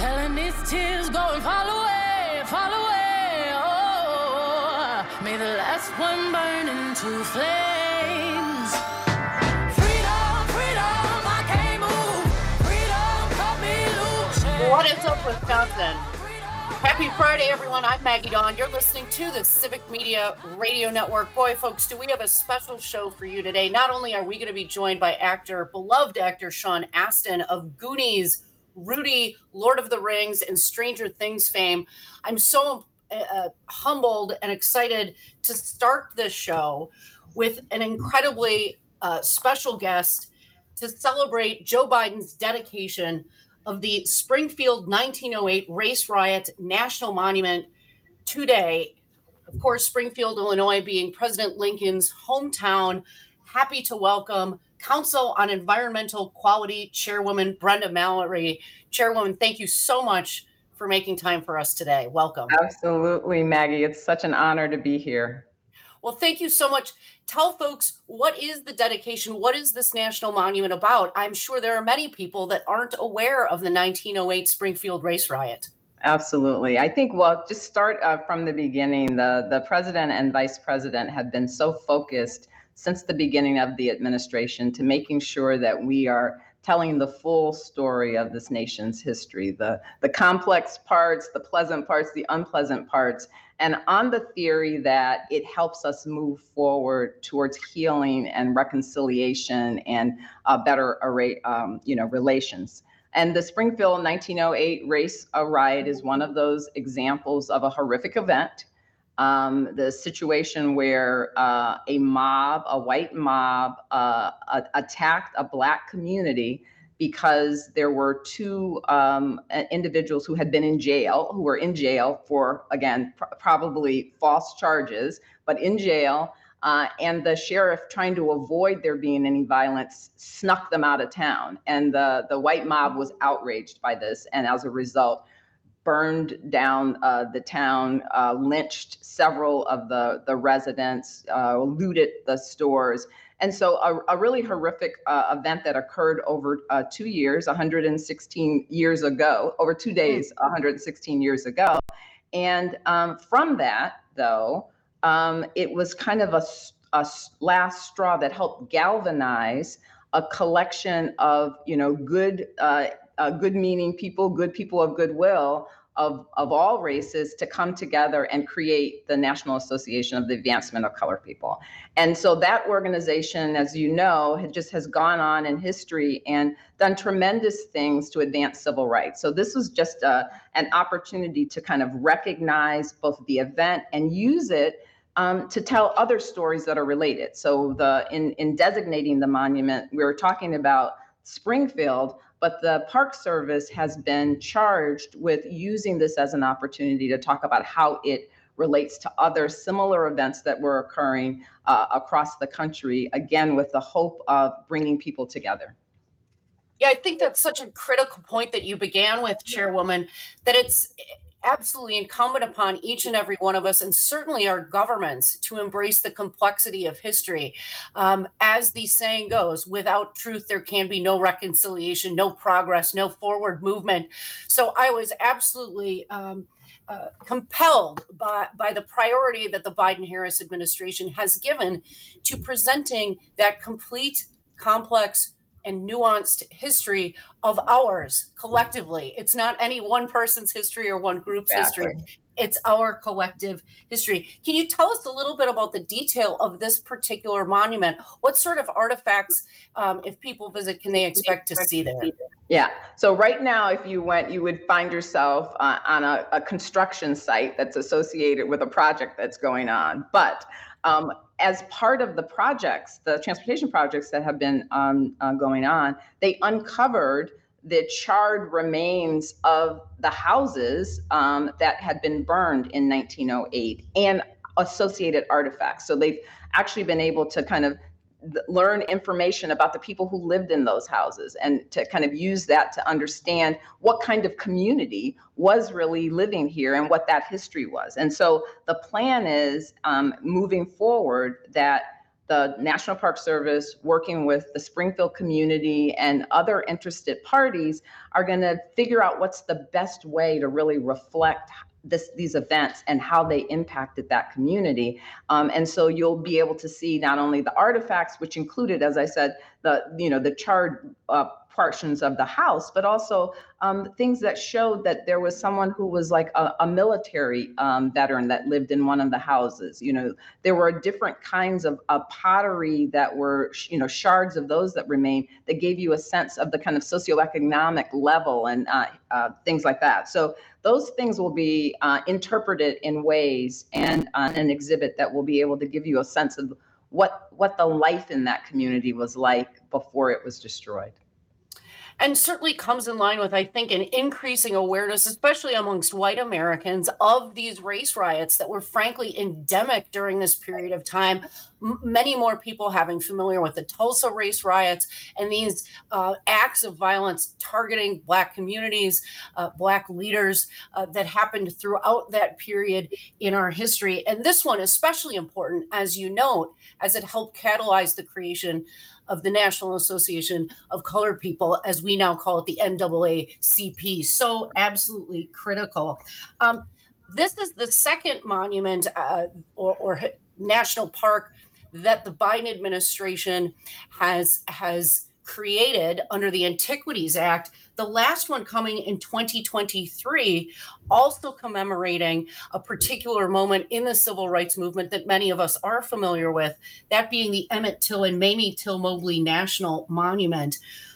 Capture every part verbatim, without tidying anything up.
telling these tears go and fall away, fall away. Oh, may the last one burn into flames. Freedom, freedom, I can't move. Freedom, cut me loose. What is up, Wisconsin? Happy Friday, everyone. I'm Maggie Dawn. You're listening to the Civic Media Radio Network. Boy, folks, do we have a special show for you today. Not only are we going to be joined by actor, beloved actor Sean Astin of Goonies, Rudy, Lord of the Rings, and Stranger Things fame. I'm so uh, humbled and excited to start this show with an incredibly uh, special guest to celebrate Joe Biden's dedication of the Springfield nineteen oh eight Race Riot National Monument today. Of course, Springfield, Illinois, being President Lincoln's hometown. Happy to welcome Council on Environmental Quality Chairwoman Brenda Mallory. Chairwoman, thank you so much for making time for us today. Welcome. Absolutely, Maggie. It's such an honor to be here. Well, thank you so much. Tell folks, what is the dedication? What is this national monument about? I'm sure there are many people that aren't aware of the nineteen oh eight Springfield Race Riot. Absolutely. I think, well, just start uh, from the beginning. The, the president and vice president have been so focused since the beginning of the administration to making sure that we are telling the full story of this nation's history, the, the complex parts, the pleasant parts, the unpleasant parts, and on the theory that it helps us move forward towards healing and reconciliation and uh, better array, um, you know, relations. And the Springfield nineteen oh eight Race Riot is one of those examples of a horrific event. Um, the situation where uh, a mob, a white mob, uh, a- attacked a Black community because there were two um, individuals who had been in jail, who were in jail for, again, pr- probably false charges, but in jail. Uh, and the sheriff, trying to avoid there being any violence, snuck them out of town. And the, the white mob was outraged by this. And as a result, burned down uh, the town, uh, lynched several of the, the residents, uh, looted the stores. And so a, a really horrific uh, event that occurred over uh, two years, one hundred sixteen years ago, over two days, one hundred sixteen years ago. And um, from that, though, um, it was kind of a, a last straw that helped galvanize a collection of, you know, good uh, Uh, good meaning people, good people of goodwill of, of all races to come together and create the National Association of the Advancement of Colored People. And so that organization, as you know, had just has gone on in history and done tremendous things to advance civil rights. So this was just a, an opportunity to kind of recognize both the event and use it um, to tell other stories that are related. So the in, in designating the monument, we were talking about Springfield, but the Park Service has been charged with using this as an opportunity to talk about how it relates to other similar events that were occurring uh, across the country, again, with the hope of bringing people together. Yeah, I think that's such a critical point that you began with, Chairwoman, that it's absolutely incumbent upon each and every one of us, and certainly our governments, to embrace the complexity of history. Um, as the saying goes, without truth, there can be no reconciliation, no progress, no forward movement. So I was absolutely um, uh, compelled by, by the priority that the Biden-Harris administration has given to presenting that complete, complex, and nuanced history of ours collectively. It's not any one person's history or one group's Exactly. history. It's our collective history. Can you tell us a little bit about the detail of this particular monument? What sort of artifacts, um, if people visit, can they expect to see there? Yeah. So right now, if you went, you would find yourself uh, on a, a construction site that's associated with a project that's going on. But um, as part of the projects, the transportation projects that have been um, uh, going on, they uncovered the charred remains of the houses um, that had been burned in nineteen oh eight and associated artifacts. So they've actually been able to kind of learn information about the people who lived in those houses and to kind of use that to understand what kind of community was really living here and what that history was. And so the plan is um, moving forward that the National Park Service, working with the Springfield community and other interested parties, are going to figure out what's the best way to really reflect this, these events and how they impacted that community. Um, and so you'll be able to see not only the artifacts, which included, as I said, the, you know, the charred uh, portions of the house, but also um, things that showed that there was someone who was like a, a military um, veteran that lived in one of the houses. You know, there were different kinds of uh, pottery that were, you know, shards of those that remain that gave you a sense of the kind of socioeconomic level and uh, uh, things like that. So those things will be uh, interpreted in ways and uh, an exhibit that will be able to give you a sense of what what the life in that community was like before it was destroyed. And certainly comes in line with, I think, an increasing awareness, especially amongst white Americans, of these race riots that were frankly endemic during this period of time. M- many more people having familiar with the Tulsa race riots and these uh, acts of violence targeting Black communities, uh, Black leaders uh, that happened throughout that period in our history. And this one especially important, as you note, as it helped catalyze the creation of the National Association of Colored People, as we now call it, the N double A C P. So absolutely critical. Um, this is the second monument uh, or, or national park that the Biden administration has has created under the Antiquities Act. The last one coming in twenty twenty-three, also commemorating a particular moment in the civil rights movement that many of us are familiar with, that being the Emmett Till and Mamie Till Mobley National Monument.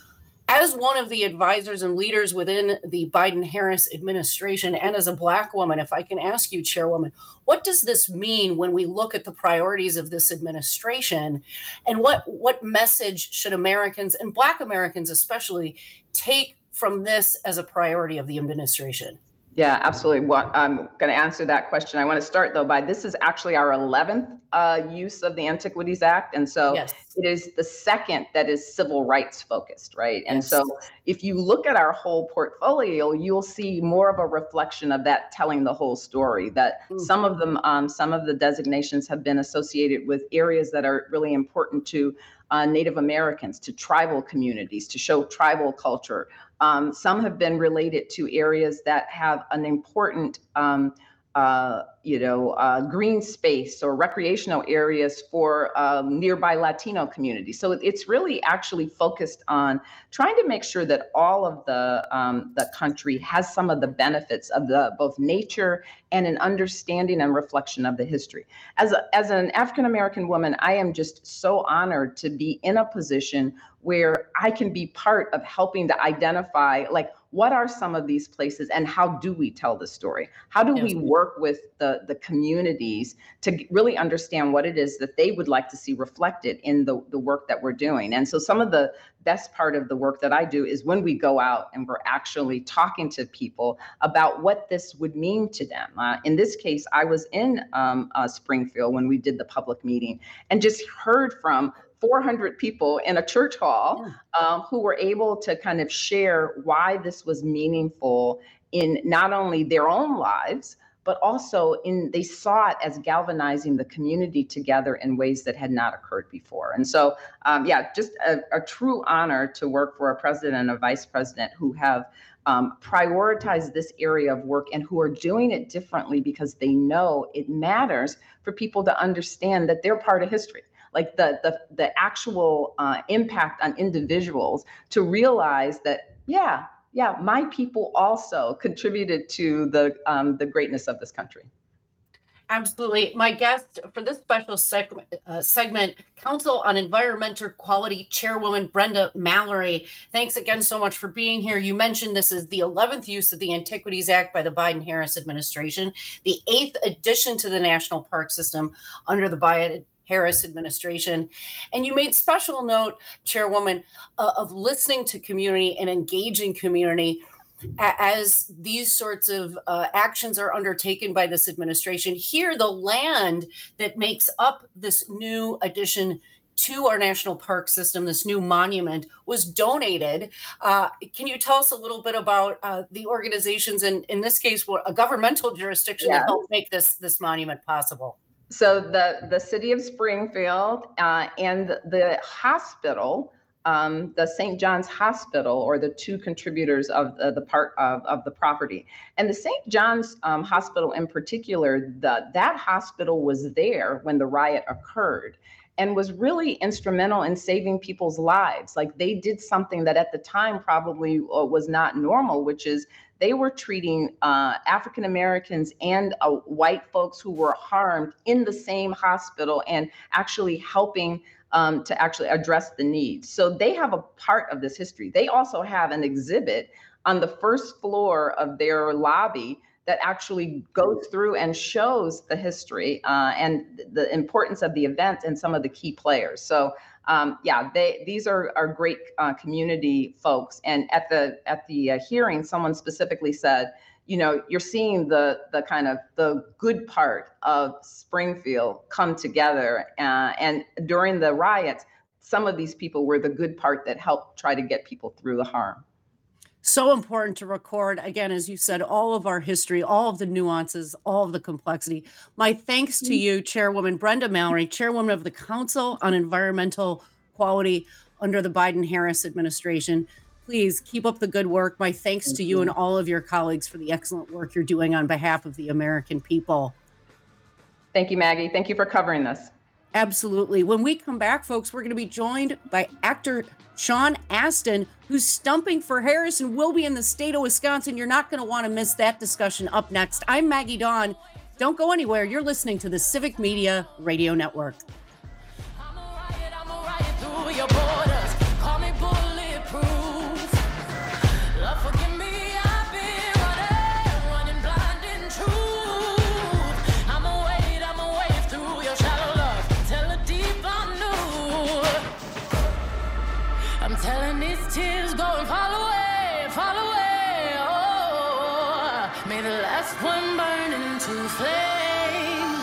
As one of the advisors and leaders within the Biden-Harris administration, and as a Black woman, if I can ask you, Chairwoman, what does this mean when we look at the priorities of this administration? And what, what message should Americans, and Black Americans especially, take from this as a priority of the administration? Yeah, absolutely. Well, I'm going to answer that question. I want to start, though, by this is actually our eleventh uh, use of the Antiquities Act. And so yes. It is the second that is civil rights focused, right? And yes. So if you look at our whole portfolio, you'll see more of a reflection of that telling the whole story, that mm-hmm. some of them, um, some of the designations have been associated with areas that are really important to uh, Native Americans, to tribal communities, to show tribal culture. Um, some have been related to areas that have an important, um, uh, you know, uh, green space or recreational areas for um, nearby Latino communities. So it's really actually focused on trying to make sure that all of the um, the country has some of the benefits of the both nature and an understanding and reflection of the history. As a, as an African American woman, I am just so honored to be in a position where I can be part of helping to identify, like, what are some of these places and how do we tell the story? How do yes. we work with the, the communities to really understand what it is that they would like to see reflected in the, the work that we're doing? And so some of the best part of the work that I do is when we go out and we're actually talking to people about what this would mean to them. Uh, in this case, I was in um, uh, Springfield when we did the public meeting and just heard from four hundred people in a church hall um, who were able to kind of share why this was meaningful in not only their own lives, but also in they saw it as galvanizing the community together in ways that had not occurred before. And so, um, yeah, just a, a true honor to work for a president and a vice president who have um, prioritized this area of work and who are doing it differently because they know it matters for people to understand that they're part of history. Like the the the actual uh, impact on individuals to realize that, yeah, yeah, my people also contributed to the um, the greatness of this country. Absolutely. My guest for this special segment, uh, segment, Council on Environmental Quality Chairwoman Brenda Mallory. Thanks again so much for being here. You mentioned this is the eleventh use of the Antiquities Act by the Biden-Harris administration, the eighth addition to the national park system under the Biden Harris administration. And you made special note, Chairwoman, uh, of listening to community and engaging community a- as these sorts of uh, actions are undertaken by this administration. Here, the land that makes up this new addition to our national park system, this new monument, was donated. Uh, can you tell us a little bit about uh, the organizations, and in this case, a governmental jurisdiction yeah. that helped make this, this monument possible? So the, the city of Springfield uh, and the hospital, um, the Saint John's Hospital, or the two contributors of the, the part of, of the property. And the Saint John's um, Hospital in particular, the, that hospital was there when the riot occurred and was really instrumental in saving people's lives. Like, they did something that at the time probably uh, was not normal, which is they were treating uh, African Americans and uh, white folks who were harmed in the same hospital and actually helping um, to actually address the needs. So they have a part of this history. They also have an exhibit on the first floor of their lobby that actually goes through and shows the history uh, and the importance of the event and some of the key players. So um, yeah, they these are are great uh, community folks. And at the at the uh, hearing, someone specifically said, you know, you're seeing the the kind of the good part of Springfield come together. Uh, and during the riots, some of these people were the good part that helped try to get people through the harm. So important to record, again, as you said, all of our history, all of the nuances, all of the complexity. My thanks to you, Chairwoman Brenda Mallory, Chairwoman of the Council on Environmental Quality under the Biden-Harris administration. Please keep up the good work. My thanks Thank to you, you and all of your colleagues for the excellent work you're doing on behalf of the American people. Thank you, Maggie. Thank you for covering this. Absolutely. When we come back, folks, we're going to be joined by actor Sean Astin, who's stumping for Harris and will be in the state of Wisconsin. You're not going to want to miss that discussion. Up next, I'm Maggie Dawn. Don't go anywhere. You're listening to the Civic Media Radio Network. I'm a riot, I'm a riot through your borders. Call me bulletproof. Lord, forgive me, I've been running, running blind in truth. I'm a wade, I'm a wave through your shallow love. Tell the deep I'm new. I'm telling these tears going fall away, fall away. Oh, may the last one burn into flame.